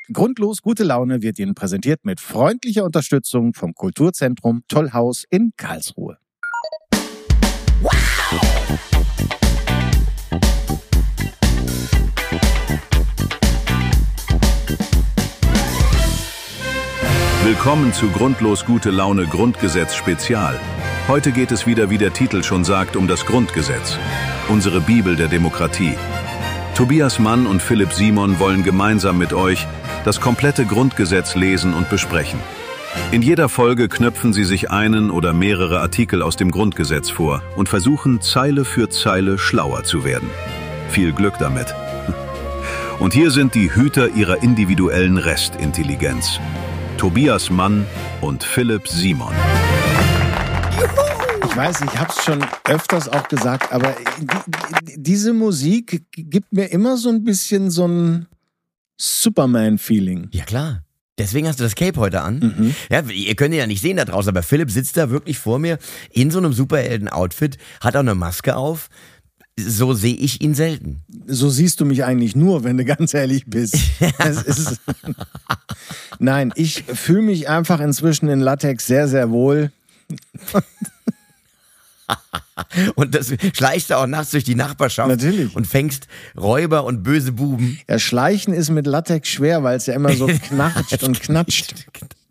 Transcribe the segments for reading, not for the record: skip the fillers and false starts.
Grundlos gute Laune wird Ihnen präsentiert mit freundlicher Unterstützung vom Kulturzentrum Tollhaus in Karlsruhe. Willkommen zu Grundlos gute Laune Grundgesetz Spezial. Heute geht es wieder, wie der Titel schon sagt, um das Grundgesetz. Unsere Bibel der Demokratie. Tobias Mann und Philipp Simon wollen gemeinsam mit euch das komplette Grundgesetz lesen und besprechen. In jeder Folge knöpfen sie sich einen oder mehrere Artikel aus dem Grundgesetz vor und versuchen, Zeile für Zeile schlauer zu werden. Viel Glück damit. Und hier sind die Hüter ihrer individuellen Restintelligenz. Tobias Mann und Philipp Simon. Ich weiß, ich habe es schon öfters auch gesagt, aber diese Musik gibt mir immer so ein bisschen so ein Superman-Feeling. Ja, klar. Deswegen hast du das Cape heute an. Mhm. Ja, ihr könnt ihn ja nicht sehen da draußen, aber Philipp sitzt da wirklich vor mir in so einem Superhelden-Outfit, hat auch eine Maske auf. So sehe ich ihn selten. So siehst du mich eigentlich nur, wenn du ganz ehrlich bist. Nein, ich fühle mich einfach inzwischen in Latex sehr, sehr wohl. Und das schleichst du auch nachts durch die Nachbarschaft. Natürlich. Und fängst Räuber und böse Buben. Ja, Schleichen ist mit Latex schwer, weil es ja immer so knatscht und knatscht.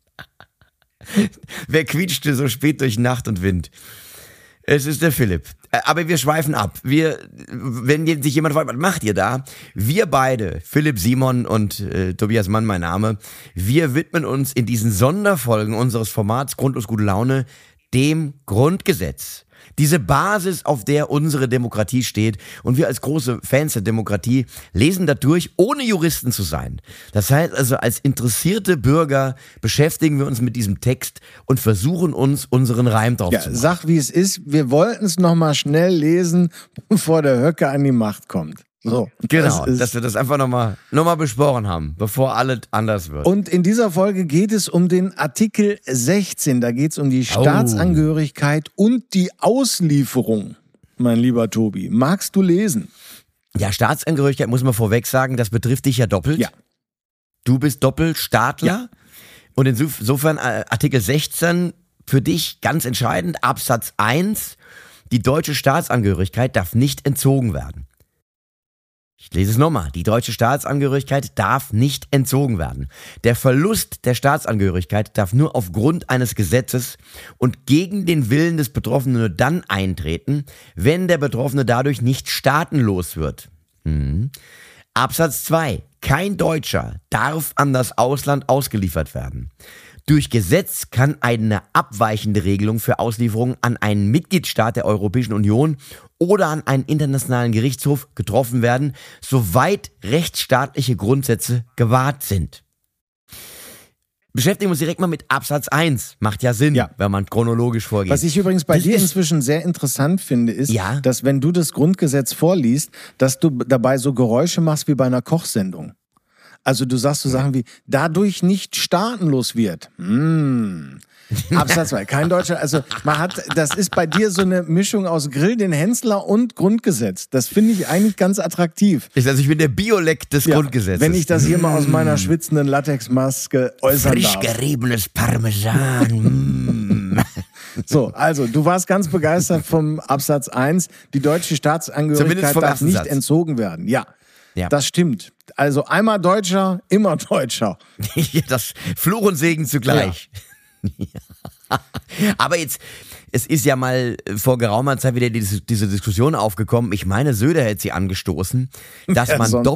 Wer quietschte so spät durch Nacht und Wind? Es ist der Philipp. Aber wir schweifen ab. Wenn sich jemand fragt, was macht ihr da? Wir beide, Philipp Simon und Tobias Mann, mein Name, wir widmen uns in diesen Sonderfolgen unseres Formats Grundlos gute Laune dem Grundgesetz. Diese Basis, auf der unsere Demokratie steht. Und wir als große Fans der Demokratie lesen da durch, ohne Juristen zu sein. Das heißt also, als interessierte Bürger beschäftigen wir uns mit diesem Text und versuchen uns unseren Reim drauf zu machen. Sag, wie es ist. Wir wollten es nochmal schnell lesen, bevor der Höcke an die Macht kommt. So, genau, dass wir das einfach nochmal besprochen haben, bevor alles anders wird. Und in dieser Folge geht es um den Artikel 16. Da geht es um die Staatsangehörigkeit und die Auslieferung, mein lieber Tobi. Magst du lesen? Ja, Staatsangehörigkeit muss man vorweg sagen, das betrifft dich ja doppelt. Ja. Du bist Doppelstaatler. Ja. Und insofern Artikel 16 für dich ganz entscheidend, Absatz 1, die deutsche Staatsangehörigkeit darf nicht entzogen werden. Ich lese es nochmal. Die deutsche Staatsangehörigkeit darf nicht entzogen werden. Der Verlust der Staatsangehörigkeit darf nur aufgrund eines Gesetzes und gegen den Willen des Betroffenen nur dann eintreten, wenn der Betroffene dadurch nicht staatenlos wird. Absatz 2. Kein Deutscher darf an das Ausland ausgeliefert werden. Durch Gesetz kann eine abweichende Regelung für Auslieferungen an einen Mitgliedstaat der Europäischen Union oder an einen internationalen Gerichtshof getroffen werden, soweit rechtsstaatliche Grundsätze gewahrt sind. Beschäftigen wir uns direkt mal mit Absatz 1. Macht ja Sinn, wenn man chronologisch vorgeht. Was ich übrigens bei dir inzwischen sehr interessant finde, ist, dass wenn du das Grundgesetz vorliest, dass du dabei so Geräusche machst wie bei einer Kochsendung. Also du sagst so Sachen wie, dadurch nicht staatenlos wird. Absatz 2, kein Deutscher, also das ist bei dir so eine Mischung aus Grill den Hensler und Grundgesetz. Das finde ich eigentlich ganz attraktiv. Ich bin der Biolek des Grundgesetzes. Wenn ich das hier mal aus meiner schwitzenden Latexmaske äußern darf. Frisch geriebenes Parmesan. So, also du warst ganz begeistert vom Absatz 1. Die deutsche Staatsangehörigkeit darf nicht entzogen werden. Ja. Das stimmt. Also einmal Deutscher, immer Deutscher. Das Fluch und Segen zugleich. Ja. Aber es ist ja mal vor geraumer Zeit wieder diese Diskussion aufgekommen. Ich meine, Söder hätte sie angestoßen, dass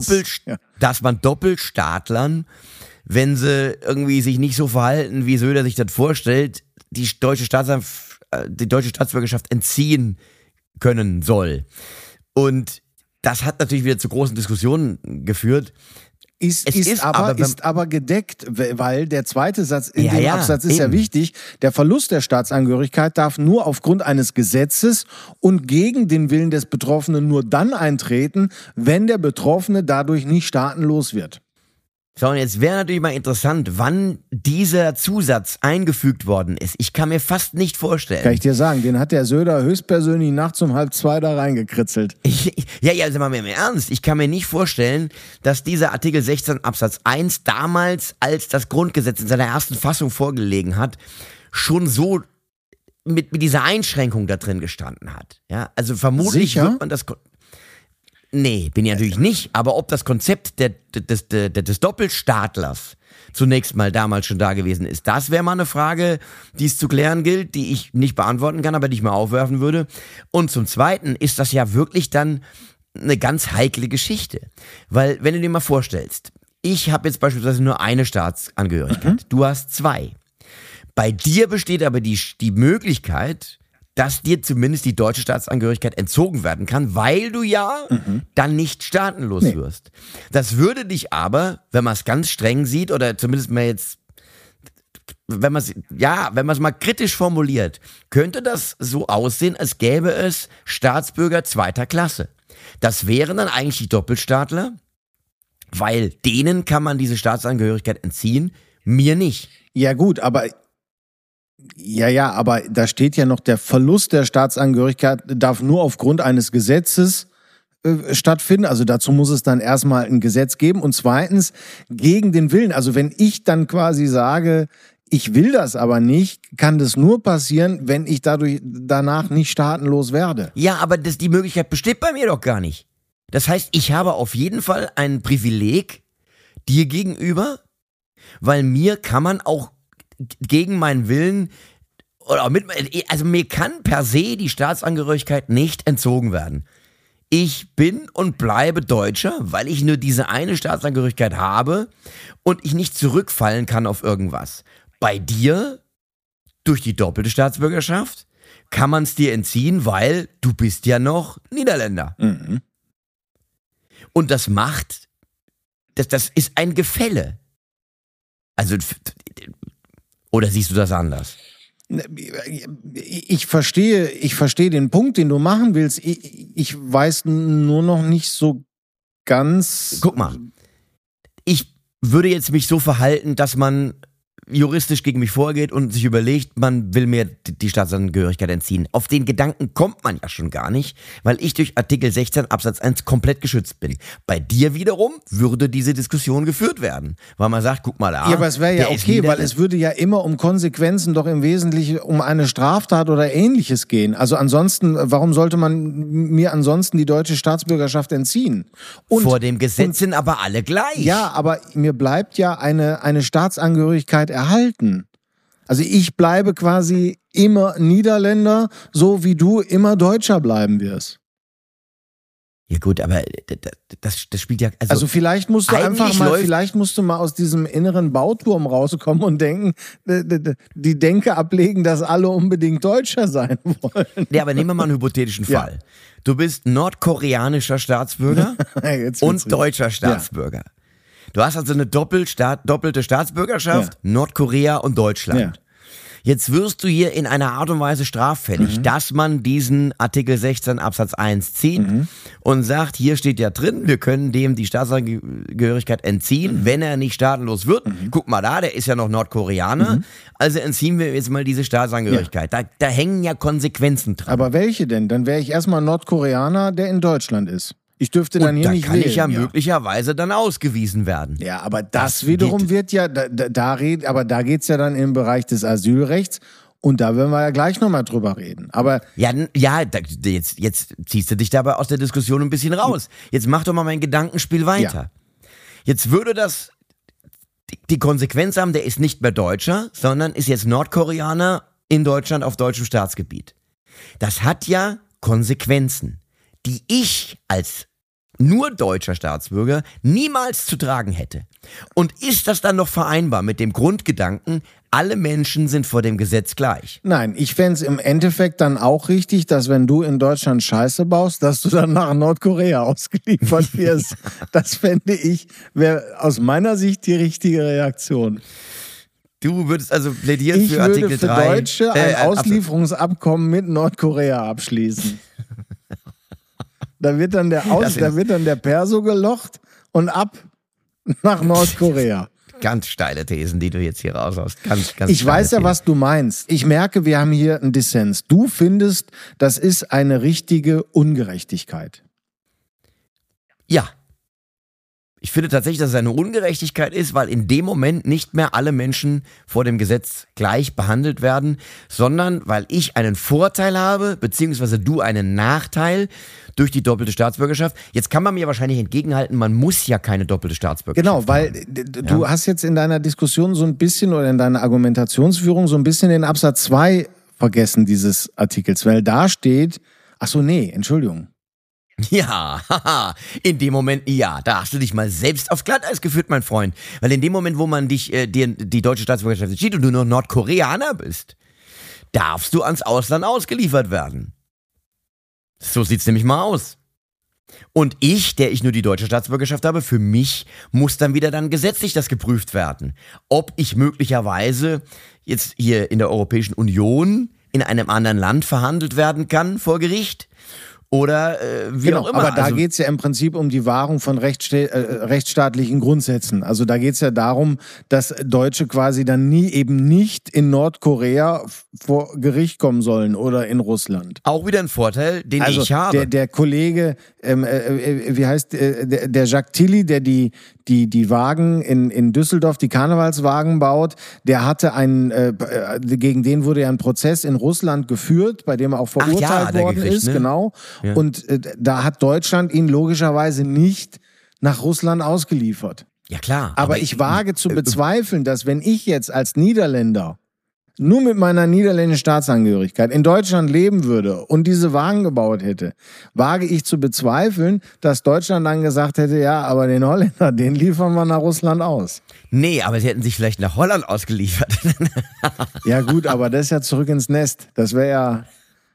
man Doppelstaatlern, wenn sie irgendwie sich nicht so verhalten, wie Söder sich das vorstellt, die deutsche Staatsbürgerschaft entziehen können soll. Und das hat natürlich wieder zu großen Diskussionen geführt. Ist aber gedeckt, weil der zweite Satz in dem Absatz ist ja wichtig. Der Verlust der Staatsangehörigkeit darf nur aufgrund eines Gesetzes und gegen den Willen des Betroffenen nur dann eintreten, wenn der Betroffene dadurch nicht staatenlos wird. So, und jetzt wäre natürlich mal interessant, wann dieser Zusatz eingefügt worden ist. Ich kann mir fast nicht vorstellen. Kann ich dir sagen, den hat der Söder höchstpersönlich nachts um 1:30 da reingekritzelt. Ja, sag mal im Ernst. Ich kann mir nicht vorstellen, dass dieser Artikel 16 Absatz 1 damals, als das Grundgesetz in seiner ersten Fassung vorgelegen hat, schon so mit dieser Einschränkung da drin gestanden hat. Ja, also vermutlich Sicher? wird man das... Nee, bin ich natürlich nicht, aber ob das Konzept des Doppelstaatlers zunächst mal damals schon da gewesen ist, das wäre mal eine Frage, die es zu klären gilt, die ich nicht beantworten kann, aber die ich mal aufwerfen würde. Und zum Zweiten ist das ja wirklich dann eine ganz heikle Geschichte, weil wenn du dir mal vorstellst, ich habe jetzt beispielsweise nur eine Staatsangehörigkeit, du hast 2. Bei dir besteht aber die Möglichkeit, dass dir zumindest die deutsche Staatsangehörigkeit entzogen werden kann, weil du ja dann nicht staatenlos wirst. Das würde dich aber, wenn man es ganz streng sieht, oder zumindest mal jetzt, wenn man es mal kritisch formuliert, könnte das so aussehen, als gäbe es Staatsbürger zweiter Klasse. Das wären dann eigentlich die Doppelstaatler, weil denen kann man diese Staatsangehörigkeit entziehen, mir nicht. Ja gut, aber da steht ja noch, der Verlust der Staatsangehörigkeit darf nur aufgrund eines Gesetzes stattfinden. Also dazu muss es dann erstmal ein Gesetz geben. Und zweitens, gegen den Willen. Also wenn ich dann quasi sage, ich will das aber nicht, kann das nur passieren, wenn ich danach nicht staatenlos werde. Ja, aber die Möglichkeit besteht bei mir doch gar nicht. Das heißt, ich habe auf jeden Fall ein Privileg dir gegenüber, weil mir kann man auch gegen meinen Willen, also mir kann per se die Staatsangehörigkeit nicht entzogen werden. Ich bin und bleibe Deutscher, weil ich nur diese eine Staatsangehörigkeit habe und ich nicht zurückfallen kann auf irgendwas. Bei dir, durch die doppelte Staatsbürgerschaft, kann man es dir entziehen, weil du bist ja noch Niederländer. Mhm. Und das ist ein Gefälle. Also, oder siehst du das anders? Ich verstehe den Punkt, den du machen willst. Ich weiß nur noch nicht so ganz. Guck mal, ich würde jetzt mich so verhalten, dass man juristisch gegen mich vorgeht und sich überlegt, man will mir die Staatsangehörigkeit entziehen. Auf den Gedanken kommt man ja schon gar nicht, weil ich durch Artikel 16 Absatz 1 komplett geschützt bin. Bei dir wiederum würde diese Diskussion geführt werden, weil man sagt, guck mal da. Ja, aber es wäre ja okay, weil es würde ja immer um Konsequenzen doch im Wesentlichen um eine Straftat oder Ähnliches gehen. Also ansonsten, warum sollte man mir ansonsten die deutsche Staatsbürgerschaft entziehen? Vor dem Gesetz sind aber alle gleich. Ja, aber mir bleibt ja eine Staatsangehörigkeit erhalten. Also ich bleibe quasi immer Niederländer, so wie du immer Deutscher bleiben wirst. Ja gut, aber das spielt ja... Also vielleicht musst du mal aus diesem inneren Bauturm rauskommen und die Denke ablegen, dass alle unbedingt Deutscher sein wollen. Ja, aber nehmen wir mal einen hypothetischen Fall. Ja. Du bist nordkoreanischer Staatsbürger und deutscher Staatsbürger. Ja. Du hast also eine doppelte Staatsbürgerschaft, Nordkorea und Deutschland. Ja. Jetzt wirst du hier in einer Art und Weise straffällig, dass man diesen Artikel 16 Absatz 1 zieht und sagt, hier steht ja drin, wir können dem die Staatsangehörigkeit entziehen, wenn er nicht staatenlos wird. Guck mal da, der ist ja noch Nordkoreaner, also entziehen wir jetzt mal diese Staatsangehörigkeit. Ja. Da hängen ja Konsequenzen dran. Aber welche denn? Dann wäre ich erstmal Nordkoreaner, der in Deutschland ist. Ich dürfte dann hier nicht wählen. Da kann ich ja möglicherweise dann ausgewiesen werden. Ja, aber das wiederum wird ja, da geht's ja dann im Bereich des Asylrechts und da werden wir ja gleich nochmal drüber reden. Aber jetzt ziehst du dich dabei aus der Diskussion ein bisschen raus. Jetzt mach doch mal mein Gedankenspiel weiter. Ja. Jetzt würde das die Konsequenz haben, der ist nicht mehr Deutscher, sondern ist jetzt Nordkoreaner in Deutschland auf deutschem Staatsgebiet. Das hat ja Konsequenzen, die ich als nur deutscher Staatsbürger niemals zu tragen hätte. Und ist das dann noch vereinbar mit dem Grundgedanken, alle Menschen sind vor dem Gesetz gleich? Nein, ich fände es im Endeffekt dann auch richtig, dass wenn du in Deutschland Scheiße baust, dass du dann nach Nordkorea ausgeliefert wirst. Das fände ich, wäre aus meiner Sicht die richtige Reaktion. Du würdest also plädieren für Artikel 3? Ich würde für Deutsche ein Auslieferungsabkommen mit Nordkorea abschließen. Da wird dann der Perso gelocht und ab. nach Nordkorea. Ganz steile Thesen, die du jetzt hier raushaust. Ganz ich weiß ja, was du meinst. Ich merke, wir haben hier einen Dissens. Du findest, das ist eine richtige Ungerechtigkeit. Ja. Ich finde tatsächlich, dass es eine Ungerechtigkeit ist, weil in dem Moment nicht mehr alle Menschen vor dem Gesetz gleich behandelt werden, sondern weil ich einen Vorteil habe, beziehungsweise du einen Nachteil durch die doppelte Staatsbürgerschaft. Jetzt kann man mir wahrscheinlich entgegenhalten, man muss ja keine doppelte Staatsbürgerschaft haben. Genau, weil du hast jetzt in deiner Diskussion so ein bisschen oder in deiner Argumentationsführung so ein bisschen den Absatz 2 vergessen dieses Artikels, weil da steht, Entschuldigung. Ja, haha, in dem Moment, ja, da hast du dich mal selbst auf Glatteis geführt, mein Freund. Weil in dem Moment, wo man dir die deutsche Staatsbürgerschaft entschied und du noch Nordkoreaner bist, darfst du ans Ausland ausgeliefert werden. So sieht's nämlich mal aus. Und der ich nur die deutsche Staatsbürgerschaft habe, für mich muss dann wieder gesetzlich das geprüft werden. Ob ich möglicherweise jetzt hier in der Europäischen Union in einem anderen Land verhandelt werden kann vor Gericht. Oder wie auch immer. Aber da geht's ja im Prinzip um die Wahrung von rechtsstaatlichen Grundsätzen. Also da geht's ja darum, dass Deutsche quasi dann eben nicht in Nordkorea vor Gericht kommen sollen oder in Russland. Auch wieder ein Vorteil, den ich habe. Der Kollege, wie heißt der Jacques Tilly, der die Wagen in Düsseldorf, die Karnevalswagen baut, der hatte gegen den wurde ja ein Prozess in Russland geführt, bei dem er auch verurteilt worden ist, ne? Genau. Ja. Und da hat Deutschland ihn logischerweise nicht nach Russland ausgeliefert. Ja, klar. Aber ich wage zu bezweifeln, dass wenn ich jetzt als Niederländer nur mit meiner niederländischen Staatsangehörigkeit in Deutschland leben würde und diese Wagen gebaut hätte, wage ich zu bezweifeln, dass Deutschland dann gesagt hätte, ja, aber den Holländer, den liefern wir nach Russland aus. Nee, aber sie hätten sich vielleicht nach Holland ausgeliefert. Ja gut, aber das ist ja zurück ins Nest. Das wäre ja...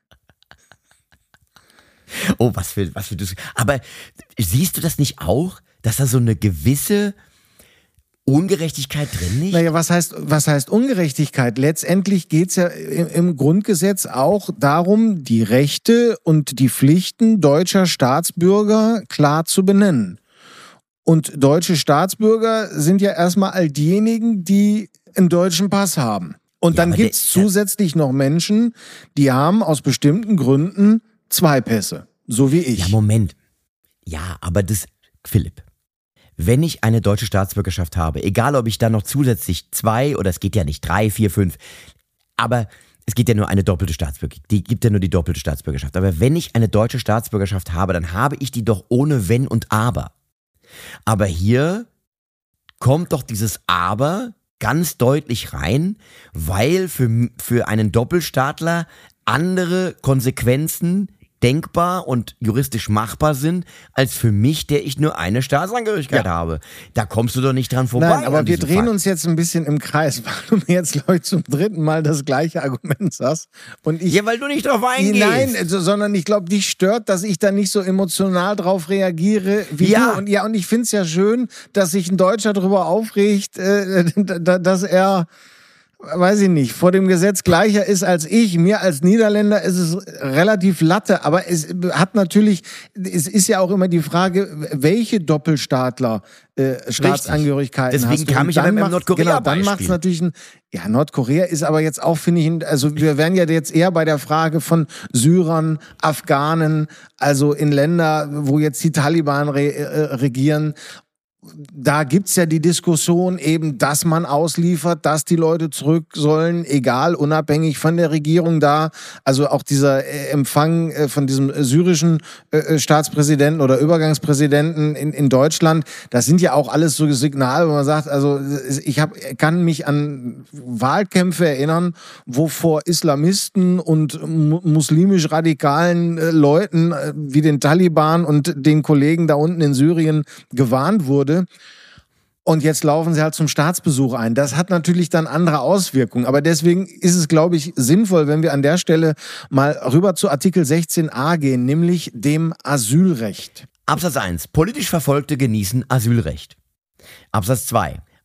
Oh, was für aber siehst du das nicht auch, dass da so eine gewisse Ungerechtigkeit drin liegt? Naja, was heißt Ungerechtigkeit? Letztendlich geht's ja im Grundgesetz auch darum, die Rechte und die Pflichten deutscher Staatsbürger klar zu benennen. Und deutsche Staatsbürger sind ja erstmal all diejenigen, die einen deutschen Pass haben. Und dann gibt's zusätzlich noch Menschen, die haben aus bestimmten Gründen 2 Pässe, so wie ich. Ja, Moment. Ja, aber Philipp, wenn ich eine deutsche Staatsbürgerschaft habe, egal ob ich dann noch zusätzlich 2 oder es geht ja nicht 3, 4, 5, aber es geht ja nur eine doppelte Staatsbürgerschaft, die gibt ja nur die doppelte Staatsbürgerschaft. Aber wenn ich eine deutsche Staatsbürgerschaft habe, dann habe ich die doch ohne Wenn und Aber. Aber hier kommt doch dieses Aber ganz deutlich rein, weil für einen Doppelstaatler andere Konsequenzen denkbar und juristisch machbar sind, als für mich, der ich nur eine Staatsangehörigkeit habe. Da kommst du doch nicht dran vorbei. Nein, aber wir drehen uns jetzt ein bisschen im Kreis, weil du mir jetzt, glaube ich, zum 3. Mal das gleiche Argument sagst. Und ja, weil du nicht drauf eingehst. Nein, sondern ich glaube, dich stört, dass ich da nicht so emotional drauf reagiere wie du. Und ich finde es ja schön, dass sich ein Deutscher darüber aufregt, dass er... weiß ich nicht, vor dem Gesetz gleicher ist als ich. Mir als Niederländer ist es relativ Latte, aber es ist ja auch immer die Frage, welche Doppelstaatler Staatsangehörigkeiten deswegen hast du. Deswegen kam ich aber mit Nordkorea Genau, dann macht es natürlich Nordkorea ist aber jetzt auch, finde ich, also wir wären ja jetzt eher bei der Frage von Syrern, Afghanen, also in Länder, wo jetzt die Taliban regieren. Da gibt's ja die Diskussion eben, dass man ausliefert, dass die Leute zurück sollen, egal, unabhängig von der Regierung da. Also auch dieser Empfang von diesem syrischen Staatspräsidenten oder Übergangspräsidenten in Deutschland, das sind ja auch alles so Signale, wo man sagt, also kann mich an Wahlkämpfe erinnern, wo vor Islamisten und muslimisch radikalen Leuten wie den Taliban und den Kollegen da unten in Syrien gewarnt wurde. Und jetzt laufen sie halt zum Staatsbesuch ein. Das hat natürlich dann andere Auswirkungen. Aber deswegen ist es, glaube ich, sinnvoll, wenn wir an der Stelle mal rüber zu Artikel 16a gehen, nämlich dem Asylrecht. Absatz 1. Politisch Verfolgte genießen Asylrecht. Absatz 2.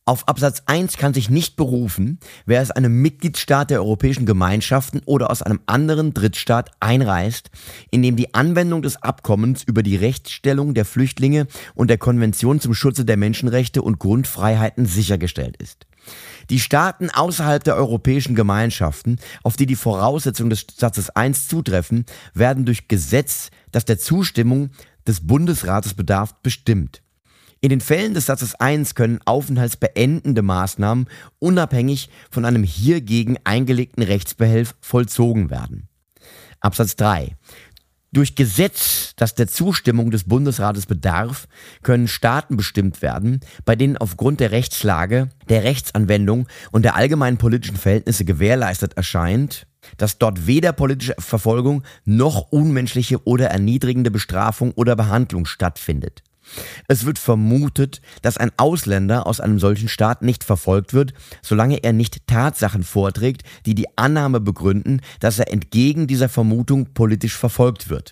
Auf Absatz 1 kann sich nicht berufen, wer aus einem Mitgliedstaat der Europäischen Gemeinschaften oder aus einem anderen Drittstaat einreist, in dem die Anwendung des Abkommens über die Rechtsstellung der Flüchtlinge und der Konvention zum Schutze der Menschenrechte und Grundfreiheiten sichergestellt ist. Die Staaten außerhalb der europäischen Gemeinschaften, auf die die Voraussetzungen des Satzes 1 zutreffen, werden durch Gesetz, das der Zustimmung des Bundesrates bedarf, bestimmt. In den Fällen des Satzes 1 können aufenthaltsbeendende Maßnahmen unabhängig von einem hiergegen eingelegten Rechtsbehelf vollzogen werden. Absatz 3. Durch Gesetz, das der Zustimmung des Bundesrates bedarf, können Staaten bestimmt werden, bei denen aufgrund der Rechtslage, der Rechtsanwendung und der allgemeinen politischen Verhältnisse gewährleistet erscheint, dass dort weder politische Verfolgung noch unmenschliche oder erniedrigende Bestrafung oder Behandlung stattfindet. Es wird vermutet, dass ein Ausländer aus einem solchen Staat nicht verfolgt wird, solange er nicht Tatsachen vorträgt, die die Annahme begründen, dass er entgegen dieser Vermutung politisch verfolgt wird.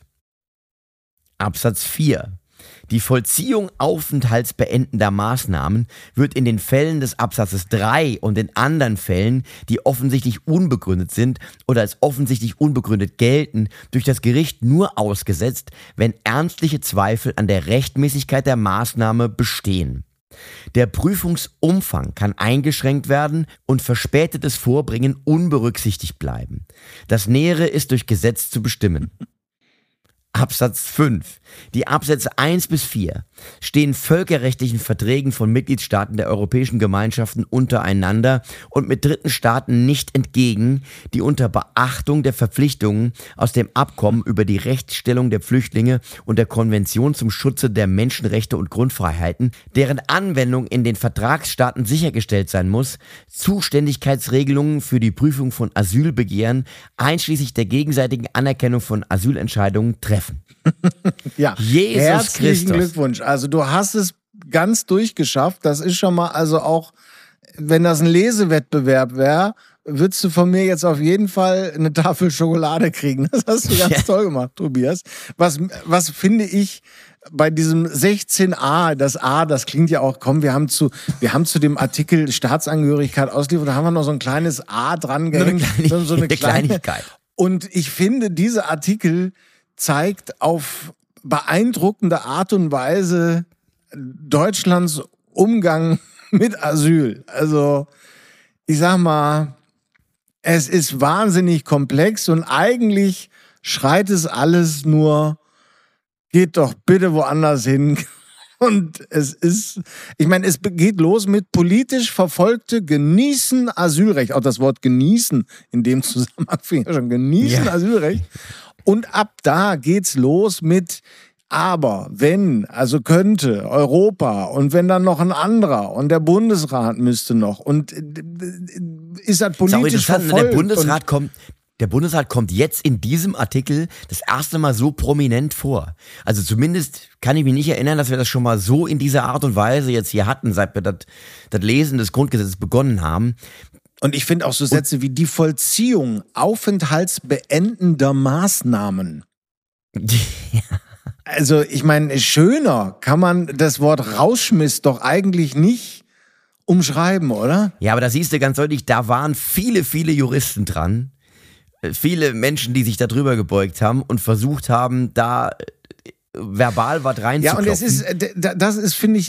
Absatz 4. Die Vollziehung aufenthaltsbeendender Maßnahmen wird in den Fällen des Absatzes 3 und in anderen Fällen, die offensichtlich unbegründet sind oder als offensichtlich unbegründet gelten, durch das Gericht nur ausgesetzt, wenn ernstliche Zweifel an der Rechtmäßigkeit der Maßnahme bestehen. Der Prüfungsumfang kann eingeschränkt werden und verspätetes Vorbringen unberücksichtigt bleiben. Das Nähere ist durch Gesetz zu bestimmen. Absatz 5. Die Absätze 1 bis 4 stehen völkerrechtlichen Verträgen von Mitgliedstaaten der Europäischen Gemeinschaften untereinander und mit dritten Staaten nicht entgegen, die unter Beachtung der Verpflichtungen aus dem Abkommen über die Rechtsstellung der Flüchtlinge und der Konvention zum Schutze der Menschenrechte und Grundfreiheiten, deren Anwendung in den Vertragsstaaten sichergestellt sein muss, Zuständigkeitsregelungen für die Prüfung von Asylbegehren einschließlich der gegenseitigen Anerkennung von Asylentscheidungen treffen. Ja, Jesus herzlichen Christus. Glückwunsch. Also du hast es ganz durchgeschafft. Das ist schon mal, also auch, wenn das ein Lesewettbewerb wäre, würdest du von mir jetzt auf jeden Fall eine Tafel Schokolade kriegen. Das hast du ganz toll gemacht, Tobias. Was finde ich bei diesem 16a, das A, das klingt ja auch, komm, wir haben zu dem Artikel Staatsangehörigkeit ausgeliefert, da haben wir noch so ein kleines A dran gehängt. So eine Kleinigkeit. Und ich finde, dieser Artikel zeigt auf beeindruckende Art und Weise Deutschlands Umgang mit Asyl. Also, ich sag mal, es ist wahnsinnig komplex und eigentlich schreit es alles nur, geht doch bitte woanders hin. Und es geht los mit politisch Verfolgte genießen Asylrecht. Auch das Wort genießen in dem Zusammenhang finde ich schon, genießen Asylrecht. Und ab da geht's los mit aber, wenn, also könnte, Europa und wenn dann noch ein anderer und der Bundesrat müsste noch und ist das politisch verfolgt. Der Bundesrat kommt jetzt in diesem Artikel das erste Mal so prominent vor. Also zumindest kann ich mich nicht erinnern, dass wir das schon mal so in dieser Art und Weise jetzt hier hatten, seit wir das Lesen des Grundgesetzes begonnen haben. Und ich finde auch so Sätze wie die Vollziehung aufenthaltsbeendender Maßnahmen. Ja. Also ich meine, schöner kann man das Wort Rauschmiss doch eigentlich nicht umschreiben, oder? Ja, aber da siehst du ganz deutlich, da waren viele, viele Juristen dran. Viele Menschen, die sich da drüber gebeugt haben und versucht haben, da verbal was reinzuklopfen. Ja, und das ist, finde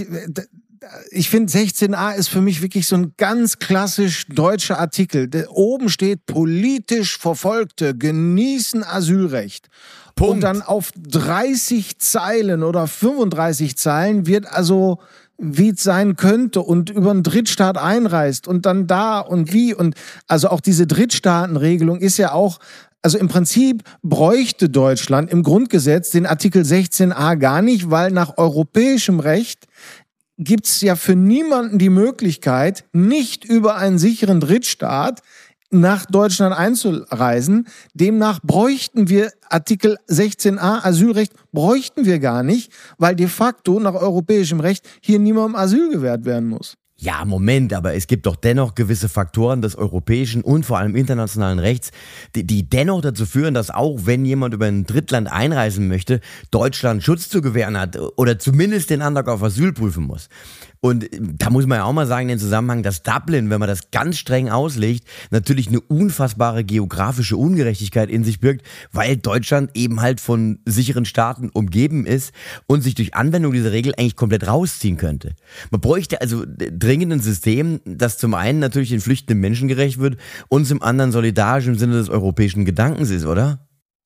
ich finde 16a ist für mich wirklich so ein ganz klassisch deutscher Artikel. Oben steht, politisch Verfolgte genießen Asylrecht. Punkt. Und dann auf 30 Zeilen oder 35 Zeilen wird also, wie es sein könnte und über einen Drittstaat einreist und dann da und wie und also auch diese Drittstaatenregelung ist ja auch, also im Prinzip bräuchte Deutschland im Grundgesetz den Artikel 16a gar nicht, weil nach europäischem Recht gibt's ja für niemanden die Möglichkeit, nicht über einen sicheren Drittstaat nach Deutschland einzureisen. Demnach bräuchten wir Artikel 16a Asylrecht, bräuchten wir gar nicht, weil de facto nach europäischem Recht hier niemandem Asyl gewährt werden muss. Ja, Moment, aber es gibt doch dennoch gewisse Faktoren des europäischen und vor allem internationalen Rechts, die dennoch dazu führen, dass auch wenn jemand über ein Drittland einreisen möchte, Deutschland Schutz zu gewähren hat oder zumindest den Antrag auf Asyl prüfen muss. Und da muss man ja auch mal sagen, in dem Zusammenhang, dass Dublin, wenn man das ganz streng auslegt, natürlich eine unfassbare geografische Ungerechtigkeit in sich birgt, weil Deutschland eben halt von sicheren Staaten umgeben ist und sich durch Anwendung dieser Regel eigentlich komplett rausziehen könnte. Man bräuchte also dringend ein System, das zum einen natürlich den flüchtenden Menschen gerecht wird und zum anderen solidarisch im Sinne des europäischen Gedankens ist, oder?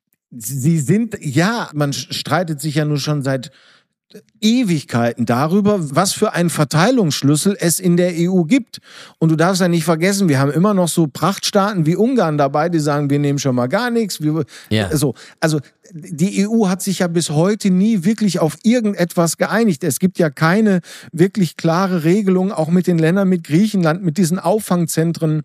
Man streitet sich ja nur schon seit Ewigkeiten darüber, was für einen Verteilungsschlüssel es in der EU gibt. Und du darfst ja nicht vergessen, wir haben immer noch so Prachtstaaten wie Ungarn dabei, die sagen, wir nehmen schon mal gar nichts. Also die EU hat sich ja bis heute nie wirklich auf irgendetwas geeinigt. Es gibt ja keine wirklich klare Regelung, auch mit den Ländern, mit Griechenland, mit diesen Auffangzentren.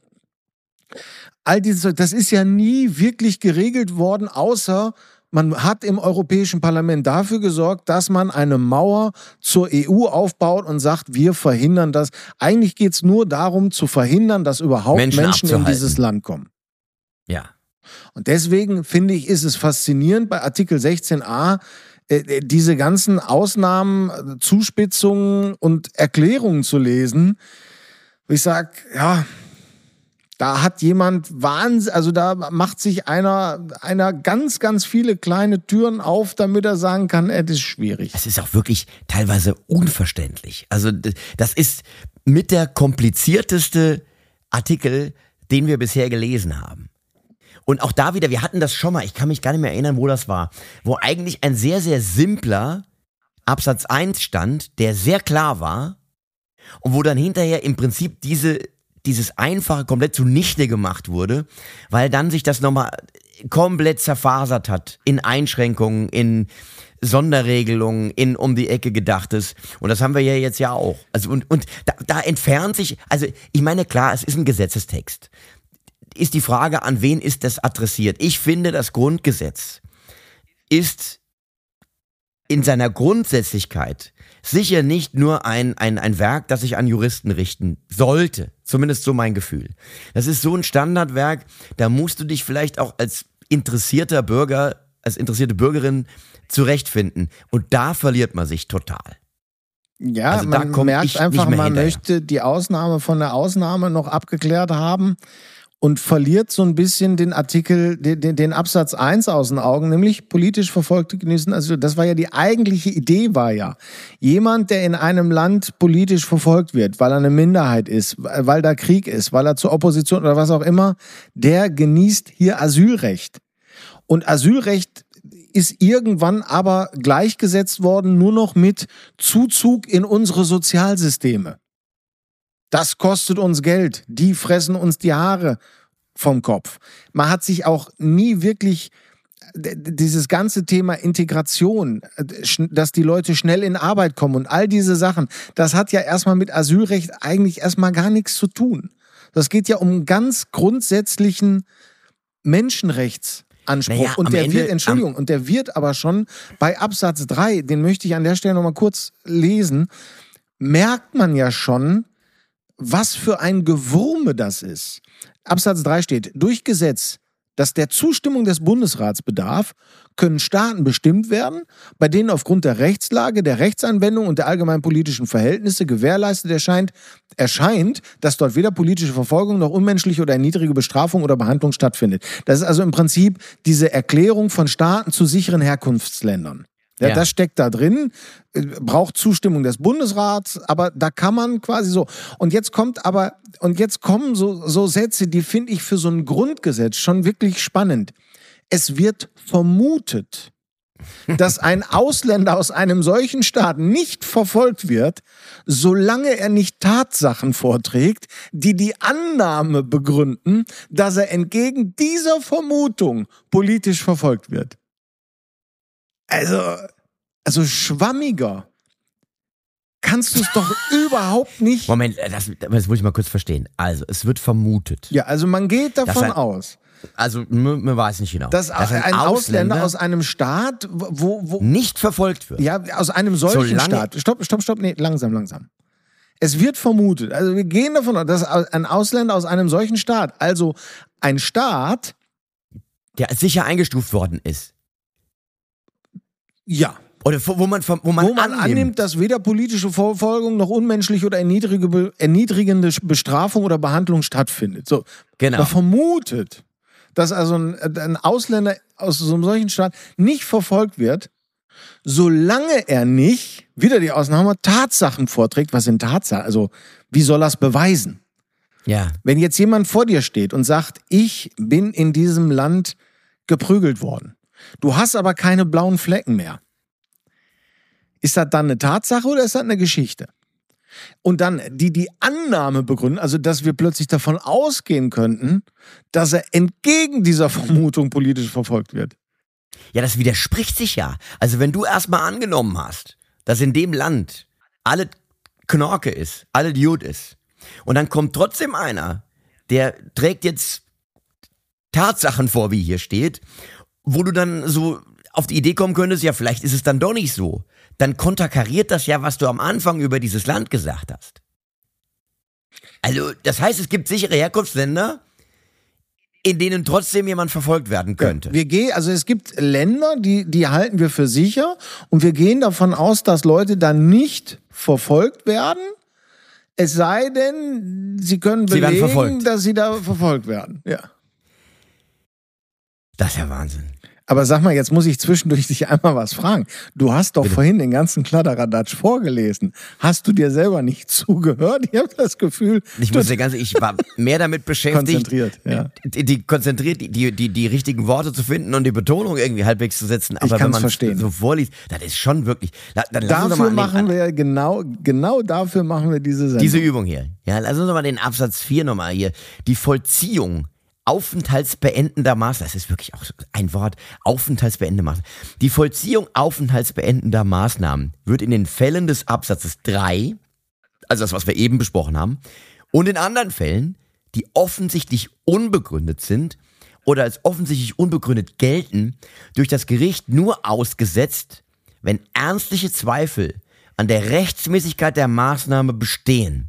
All dieses, das ist ja nie wirklich geregelt worden, außer man hat im Europäischen Parlament dafür gesorgt, dass man eine Mauer zur EU aufbaut und sagt, wir verhindern das. Eigentlich geht es nur darum, zu verhindern, dass überhaupt Menschen in dieses Land kommen. Ja. Und deswegen finde ich, ist es faszinierend, bei Artikel 16a diese ganzen Ausnahmen, Zuspitzungen und Erklärungen zu lesen. Ich sage, ja, da hat jemand da macht sich einer ganz, ganz viele kleine Türen auf, damit er sagen kann, das ist schwierig. Das ist auch wirklich teilweise unverständlich. Also das ist mit der komplizierteste Artikel, den wir bisher gelesen haben. Und auch da wieder, wir hatten das schon mal, ich kann mich gar nicht mehr erinnern, wo das war, wo eigentlich ein sehr, sehr simpler Absatz 1 stand, der sehr klar war und wo dann hinterher im Prinzip dieses Einfache komplett zunichte gemacht wurde, weil dann sich das nochmal komplett zerfasert hat in Einschränkungen, in Sonderregelungen, in um die Ecke gedachtes. Und das haben wir ja jetzt ja auch. Also und da entfernt sich, also ich meine, klar, es ist ein Gesetzestext. Ist die Frage, an wen ist das adressiert? Ich finde, das Grundgesetz ist in seiner Grundsätzlichkeit sicher nicht nur ein Werk, das sich an Juristen richten sollte. Zumindest so mein Gefühl. Das ist so ein Standardwerk, da musst du dich vielleicht auch als interessierter Bürger, als interessierte Bürgerin zurechtfinden. Und da verliert man sich total. Ja, also man merkt einfach, man möchte die Ausnahme von der Ausnahme noch abgeklärt haben und verliert so ein bisschen den Artikel, den Absatz 1 aus den Augen, nämlich politisch Verfolgte genießen. Also das war ja die eigentliche Idee, war ja, jemand, der in einem Land politisch verfolgt wird, weil er eine Minderheit ist, weil da Krieg ist, weil er zur Opposition oder was auch immer, der genießt hier Asylrecht. Und Asylrecht ist irgendwann aber gleichgesetzt worden nur noch mit Zuzug in unsere Sozialsysteme. Das kostet uns Geld, die fressen uns die Haare vom Kopf. Man hat sich auch nie wirklich dieses ganze Thema Integration, dass die Leute schnell in Arbeit kommen und all diese Sachen, das hat ja erstmal mit Asylrecht eigentlich erstmal gar nichts zu tun. Das geht ja um einen ganz grundsätzlichen Menschenrechtsanspruch. Naja, und der wird aber schon bei Absatz 3, den möchte ich an der Stelle nochmal kurz lesen, merkt man ja schon, was für ein Gewurme das ist. Absatz 3 steht, durch Gesetz, das der Zustimmung des Bundesrats bedarf, können Staaten bestimmt werden, bei denen aufgrund der Rechtslage, der Rechtsanwendung und der allgemeinen politischen Verhältnisse gewährleistet erscheint, dass dort weder politische Verfolgung noch unmenschliche oder niedrige Bestrafung oder Behandlung stattfindet. Das ist also im Prinzip diese Erklärung von Staaten zu sicheren Herkunftsländern. Ja, das steckt da drin, braucht Zustimmung des Bundesrats, aber da kann man quasi so. Und jetzt kommen so Sätze, die finde ich für so ein Grundgesetz schon wirklich spannend. Es wird vermutet, dass ein Ausländer aus einem solchen Staat nicht verfolgt wird, solange er nicht Tatsachen vorträgt, die die Annahme begründen, dass er entgegen dieser Vermutung politisch verfolgt wird. Also schwammiger kannst du es doch überhaupt nicht. Moment, das muss ich mal kurz verstehen. Also, es wird vermutet. Ja, also man geht davon aus. Also, man weiß nicht genau. Dass ein Ausländer aus einem Staat, wo nicht verfolgt wird. Ja, aus einem solchen Staat. Stopp, nee, langsam. Es wird vermutet, also wir gehen davon aus, dass ein Ausländer aus einem solchen Staat, also ein Staat, der sicher eingestuft worden ist. Ja. Oder wo man annimmt, dass weder politische Verfolgung noch unmenschliche oder erniedrigende Bestrafung oder Behandlung stattfindet. So, genau. Man vermutet, dass also ein Ausländer aus so einem solchen Staat nicht verfolgt wird, solange er nicht, wieder die Ausnahme, Tatsachen vorträgt. Was sind Tatsachen? Also, wie soll er es beweisen? Ja. Wenn jetzt jemand vor dir steht und sagt, ich bin in diesem Land geprügelt worden, du hast aber keine blauen Flecken mehr. Ist das dann eine Tatsache oder ist das eine Geschichte? Und dann die Annahme begründen, also dass wir plötzlich davon ausgehen könnten, dass er entgegen dieser Vermutung politisch verfolgt wird. Ja, das widerspricht sich ja. Also wenn du erstmal angenommen hast, dass in dem Land alle Knorke ist, alle Idiot ist, und dann kommt trotzdem einer, der trägt jetzt Tatsachen vor, wie hier steht, wo du dann so auf die Idee kommen könntest, ja, vielleicht ist es dann doch nicht so. Dann konterkariert das ja, was du am Anfang über dieses Land gesagt hast. Also, das heißt, es gibt sichere Herkunftsländer, in denen trotzdem jemand verfolgt werden könnte. Ja, also es gibt Länder, die halten wir für sicher und wir gehen davon aus, dass Leute dann nicht verfolgt werden, es sei denn, sie können belegen, dass sie da verfolgt werden. Ja. Das ist ja Wahnsinn. Aber sag mal, jetzt muss ich zwischendurch dich einmal was fragen. Du hast doch vorhin den ganzen Kladderadatsch vorgelesen. Hast du dir selber nicht zugehört? Ich habe das Gefühl... Ich war mehr damit beschäftigt, die richtigen Worte zu finden und die Betonung irgendwie halbwegs zu setzen. Aber wenn man es so vorliest, das ist schon wirklich... Dafür machen wir genau dafür machen wir diese Sendung. Diese Übung hier. Ja, lass uns mal den Absatz 4 nochmal hier. Die Vollziehung aufenthaltsbeendender Maßnahmen, das ist wirklich auch ein Wort, aufenthaltsbeendende Maßnahmen. Die Vollziehung aufenthaltsbeendender Maßnahmen wird in den Fällen des Absatzes 3, also das, was wir eben besprochen haben, und in anderen Fällen, die offensichtlich unbegründet sind oder als offensichtlich unbegründet gelten, durch das Gericht nur ausgesetzt, wenn ernstliche Zweifel an der Rechtsmäßigkeit der Maßnahme bestehen.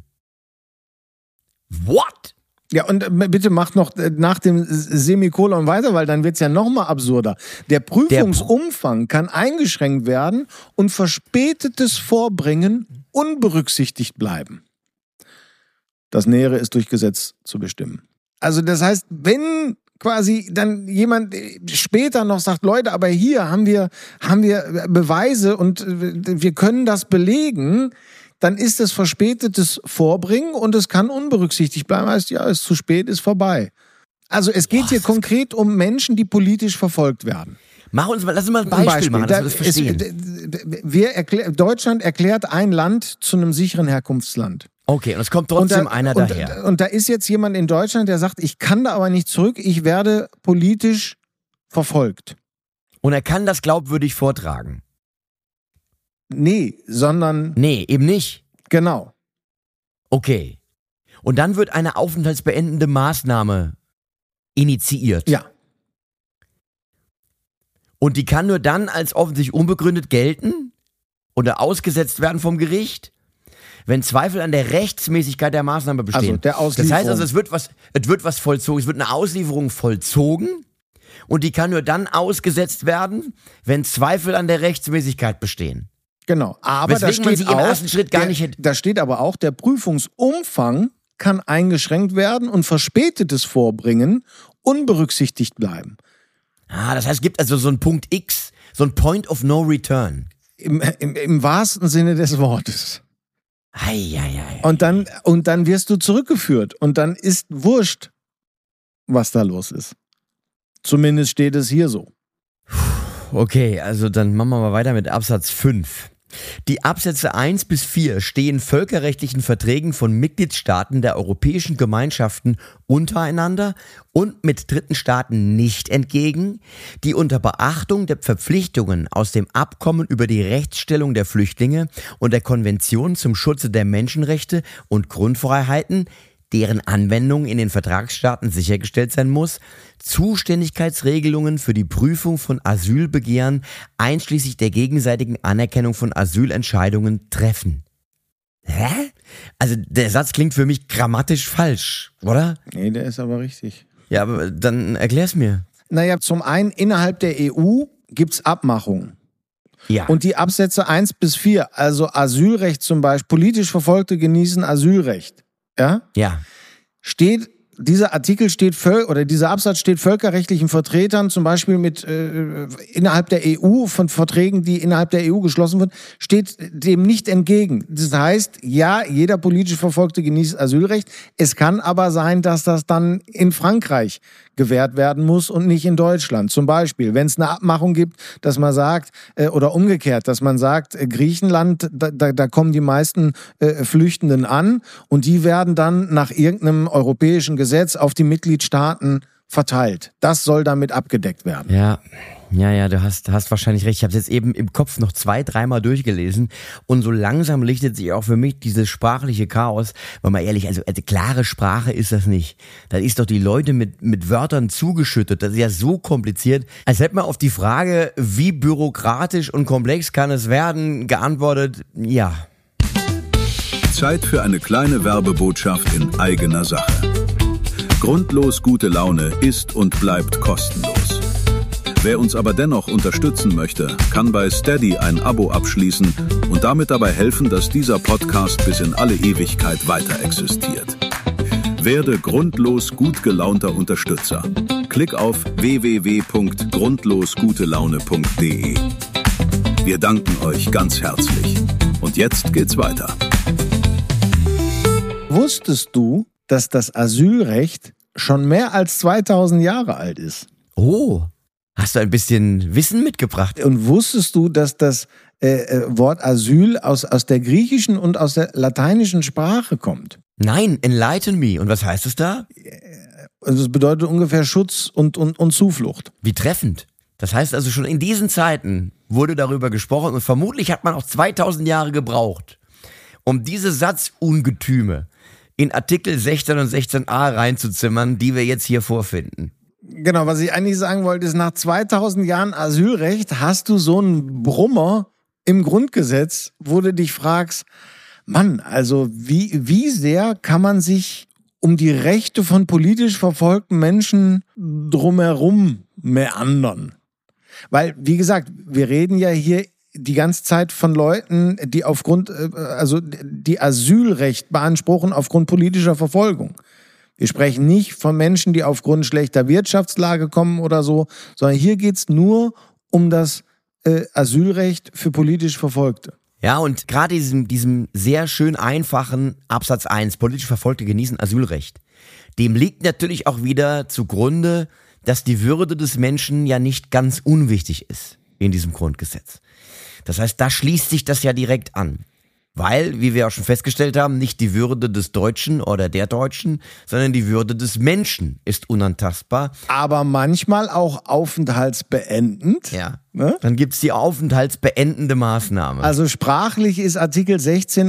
What? Ja, und bitte macht noch nach dem Semikolon weiter, weil dann wird's ja noch mal absurder. Der Prüfungsumfang kann eingeschränkt werden und verspätetes Vorbringen unberücksichtigt bleiben. Das Nähere ist durch Gesetz zu bestimmen. Also das heißt, wenn quasi dann jemand später noch sagt, Leute, aber hier haben wir Beweise und wir können das belegen, dann ist es verspätetes Vorbringen und es kann unberücksichtigt bleiben. Heißt, ja, es ist zu spät, ist vorbei. Also es geht hier konkret um Menschen, die politisch verfolgt werden. Lass uns mal ein Beispiel machen, dass wir das verstehen. Deutschland erklärt ein Land zu einem sicheren Herkunftsland. Okay, und es kommt trotzdem einer daher. Und da ist jetzt jemand in Deutschland, der sagt, ich kann da aber nicht zurück, ich werde politisch verfolgt. Und er kann das glaubwürdig vortragen. Nee, eben nicht. Genau. Okay. Und dann wird eine aufenthaltsbeendende Maßnahme initiiert. Ja. Und die kann nur dann als offensichtlich unbegründet gelten oder ausgesetzt werden vom Gericht, wenn Zweifel an der Rechtsmäßigkeit der Maßnahme bestehen. Also der Auslieferung. Das heißt also, es wird was vollzogen, es wird eine Auslieferung vollzogen und die kann nur dann ausgesetzt werden, wenn Zweifel an der Rechtsmäßigkeit bestehen. Genau, aber da steht da steht aber auch, der Prüfungsumfang kann eingeschränkt werden und verspätetes Vorbringen unberücksichtigt bleiben. Das heißt, es gibt also so einen Punkt X, so ein Point of No Return. Im wahrsten Sinne des Wortes. Ei. Und dann wirst du zurückgeführt und dann ist wurscht, was da los ist. Zumindest steht es hier so. Okay, also dann machen wir mal weiter mit Absatz 5. Die Absätze 1 bis 4 stehen völkerrechtlichen Verträgen von Mitgliedstaaten der Europäischen Gemeinschaften untereinander und mit dritten Staaten nicht entgegen, die unter Beachtung der Verpflichtungen aus dem Abkommen über die Rechtsstellung der Flüchtlinge und der Konvention zum Schutze der Menschenrechte und Grundfreiheiten, deren Anwendung in den Vertragsstaaten sichergestellt sein muss, Zuständigkeitsregelungen für die Prüfung von Asylbegehren einschließlich der gegenseitigen Anerkennung von Asylentscheidungen treffen. Hä? Also der Satz klingt für mich grammatisch falsch, oder? Nee, der ist aber richtig. Ja, aber dann erklär's mir. Naja, zum einen, innerhalb der EU gibt's Abmachungen. Ja. Und die Absätze 1 bis 4, also Asylrecht zum Beispiel, politisch Verfolgte genießen Asylrecht, ja? Ja. Dieser Artikel dieser Absatz steht völkerrechtlichen Vertretern, zum Beispiel innerhalb der EU, von Verträgen, die innerhalb der EU geschlossen wurden, steht dem nicht entgegen. Das heißt, ja, jeder politisch Verfolgte genießt Asylrecht. Es kann aber sein, dass das dann in Frankreich gewährt werden muss und nicht in Deutschland. Zum Beispiel, wenn es eine Abmachung gibt, dass man sagt, oder umgekehrt, dass man sagt, Griechenland, da kommen die meisten Flüchtenden an und die werden dann nach irgendeinem europäischen Gesetz auf die Mitgliedstaaten verteilt. Das soll damit abgedeckt werden. Ja, du hast wahrscheinlich recht. Ich habe es jetzt eben im Kopf noch 2-3 Mal durchgelesen und so langsam lichtet sich auch für mich dieses sprachliche Chaos, weil mal ehrlich, also klare Sprache ist das nicht. Das ist doch die Leute mit Wörtern zugeschüttet. Das ist ja so kompliziert. Als hätte man auf die Frage, wie bürokratisch und komplex kann es werden, geantwortet, ja. Zeit für eine kleine Werbebotschaft in eigener Sache. Grundlos gute Laune ist und bleibt kostenlos. Wer uns aber dennoch unterstützen möchte, kann bei Steady ein Abo abschließen und damit dabei helfen, dass dieser Podcast bis in alle Ewigkeit weiter existiert. Werde grundlos gut gelaunter Unterstützer. Klick auf www.grundlosgutelaune.de. Wir danken euch ganz herzlich. Und jetzt geht's weiter. Wusstest du, dass das Asylrecht schon mehr als 2000 Jahre alt ist? Oh, hast du ein bisschen Wissen mitgebracht? Und wusstest du, dass das Wort Asyl aus der griechischen und aus der lateinischen Sprache kommt? Nein, enlighten me. Und was heißt es da? Also es bedeutet ungefähr Schutz und Zuflucht. Wie treffend. Das heißt also, schon in diesen Zeiten wurde darüber gesprochen und vermutlich hat man auch 2000 Jahre gebraucht, um diese Satzungetüme in Artikel 16 und 16a reinzuzimmern, die wir jetzt hier vorfinden. Genau, was ich eigentlich sagen wollte, ist, nach 2000 Jahren Asylrecht hast du so einen Brummer im Grundgesetz, wo du dich fragst, Mann, also wie sehr kann man sich um die Rechte von politisch verfolgten Menschen drumherum meandern? Weil, wie gesagt, wir reden ja hier die ganze Zeit von Leuten, die die Asylrecht beanspruchen aufgrund politischer Verfolgung. Wir sprechen nicht von Menschen, die aufgrund schlechter Wirtschaftslage kommen oder so, sondern hier geht's nur um das Asylrecht für politisch Verfolgte. Ja, und gerade diesem sehr schön einfachen Absatz 1, politisch Verfolgte genießen Asylrecht, dem liegt natürlich auch wieder zugrunde, dass die Würde des Menschen ja nicht ganz unwichtig ist in diesem Grundgesetz. Das heißt, da schließt sich das ja direkt an. Weil, wie wir auch schon festgestellt haben, nicht die Würde des Deutschen oder der Deutschen, sondern die Würde des Menschen ist unantastbar. Aber manchmal auch aufenthaltsbeendend. Ja, ne? Dann gibt's die aufenthaltsbeendende Maßnahme. Also sprachlich ist Artikel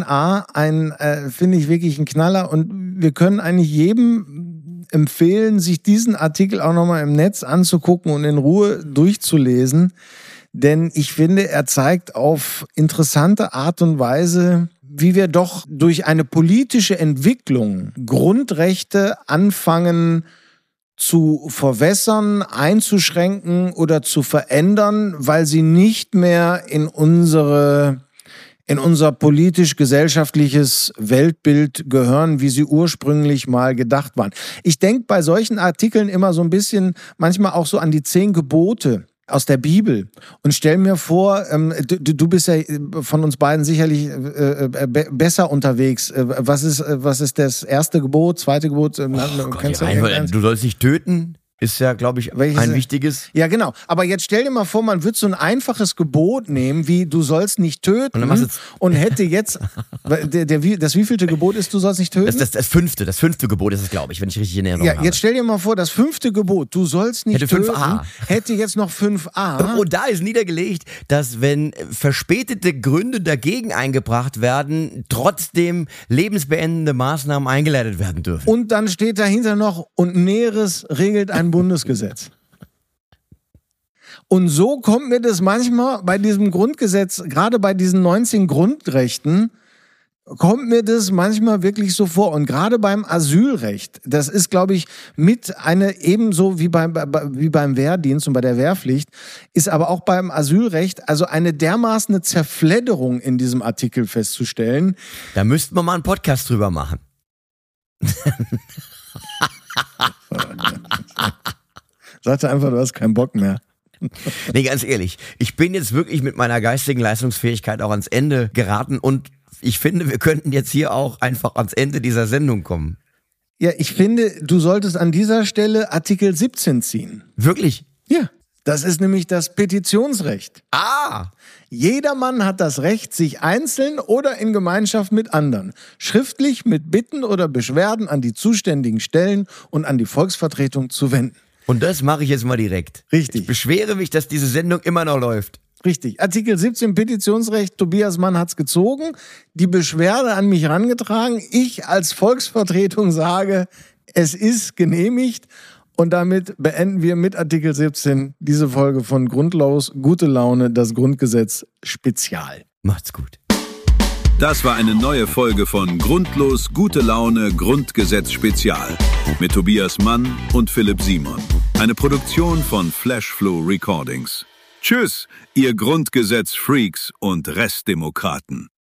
16a finde ich wirklich ein Knaller. Und wir können eigentlich jedem empfehlen, sich diesen Artikel auch nochmal im Netz anzugucken und in Ruhe durchzulesen. Denn ich finde, er zeigt auf interessante Art und Weise, wie wir doch durch eine politische Entwicklung Grundrechte anfangen zu verwässern, einzuschränken oder zu verändern, weil sie nicht mehr in unser politisch-gesellschaftliches Weltbild gehören, wie sie ursprünglich mal gedacht waren. Ich denke bei solchen Artikeln immer so ein bisschen, manchmal auch so an die 10 Gebote aus der Bibel und stell mir vor, du bist ja von uns beiden sicherlich besser unterwegs. Was ist das erste Gebot, zweite Gebot? Du sollst nicht töten. Ist ja, glaube ich, ein wichtiges. Ja, genau. Aber jetzt stell dir mal vor, man würde so ein einfaches Gebot nehmen, wie du sollst nicht töten und hätte jetzt, das wievielte Gebot ist, du sollst nicht töten? Das fünfte Gebot ist es, glaube ich, wenn ich richtig in Erinnerung habe. Ja, jetzt stell dir mal vor, das 5. Gebot, du sollst nicht töten, 5a. Hätte jetzt noch 5a. Und da ist niedergelegt, dass wenn verspätete Gründe dagegen eingebracht werden, trotzdem lebensbeendende Maßnahmen eingeleitet werden dürfen. Und dann steht dahinter noch, und Näheres regelt ein Bundesgesetz. Und so kommt mir das manchmal bei diesem Grundgesetz, gerade bei diesen 19 Grundrechten, kommt mir das manchmal wirklich so vor. Und gerade beim Asylrecht, das ist, glaube ich, mit eine ebenso wie beim Wehrdienst und bei der Wehrpflicht, ist aber auch beim Asylrecht also eine dermaßen Zerfledderung in diesem Artikel festzustellen. Da müssten wir mal einen Podcast drüber machen. Sagte einfach, du hast keinen Bock mehr. Nee, ganz ehrlich, ich bin jetzt wirklich mit meiner geistigen Leistungsfähigkeit auch ans Ende geraten und ich finde, wir könnten jetzt hier auch einfach ans Ende dieser Sendung kommen. Ja, ich finde, du solltest an dieser Stelle Artikel 17 ziehen. Wirklich? Ja, das ist nämlich das Petitionsrecht. Ah! Jedermann hat das Recht, sich einzeln oder in Gemeinschaft mit anderen, schriftlich mit Bitten oder Beschwerden an die zuständigen Stellen und an die Volksvertretung zu wenden. Und das mache ich jetzt mal direkt. Richtig. Ich beschwere mich, dass diese Sendung immer noch läuft. Richtig. Artikel 17 Petitionsrecht, Tobias Mann hat's gezogen, die Beschwerde an mich herangetragen. Ich als Volksvertretung sage, es ist genehmigt. Und damit beenden wir mit Artikel 17 diese Folge von Grundlos gute Laune, das Grundgesetz Spezial. Macht's gut. Das war eine neue Folge von Grundlos gute Laune Grundgesetz Spezial mit Tobias Mann und Philipp Simon. Eine Produktion von Flashflow Recordings. Tschüss, ihr Grundgesetz-Freaks und Restdemokraten.